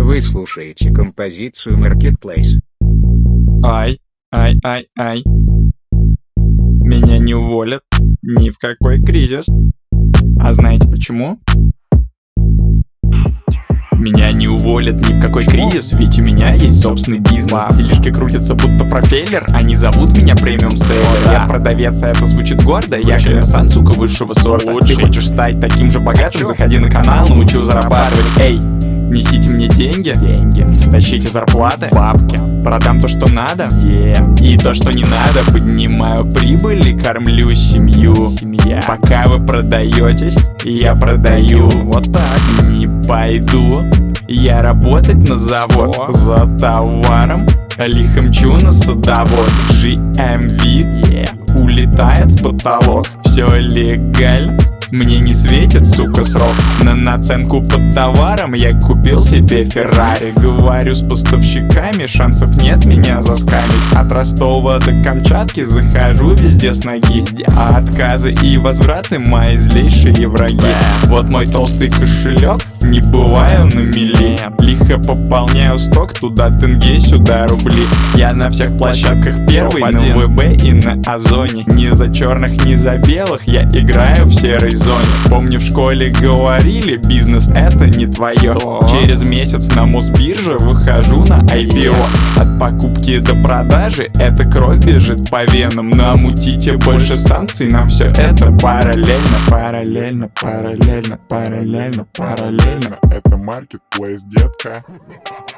Вы слушаете композицию Marketplace. Ай. Меня не уволят ни в какой кризис. А знаете почему? Меня не уволят ни в какой кризис, ведь у меня есть собственный бизнес. Делишки крутятся будто пропеллер, они зовут меня премиум селлер. Я продавец, а это звучит гордо, я коммерсант, сука, высшего сорта. Ты хочешь стать таким же богатым, заходи на канал, научу зарабатывать. Эй, несите мне деньги, тащите зарплаты, бабки, продам то, что надо, и то, что не надо. Поднимаю прибыль и кормлю семью. Пока вы продаетесь, я продаю. Вот так. Не пойду я работать на завод за товаром, лихо мчу на садовод. GMV улетает в потолок. Все легально, мне не светит, сука, срок. На наценку под товаром я купил себе Феррари. Говорю с поставщиками, шансов нет меня заскамить. От Ростова до Камчатки захожу везде с ноги. А отказы и возвраты мои злейшие враги. Вот мой толстый кошелек, не бываю на мели. Лихо пополняю сток, туда тенге, сюда рубли. Я на всех площадках первый, на ВБ и на Озоне. Ни за черных, ни за белых, я играю в серой зоне. Помню, в школе говорили, бизнес это не твое. Через месяц на Мосбирже выхожу на IPO. От покупки до продажи эта кровь бежит по венам. Намутите больше санкций, нам все это параллельно. Это Marketplace, детка.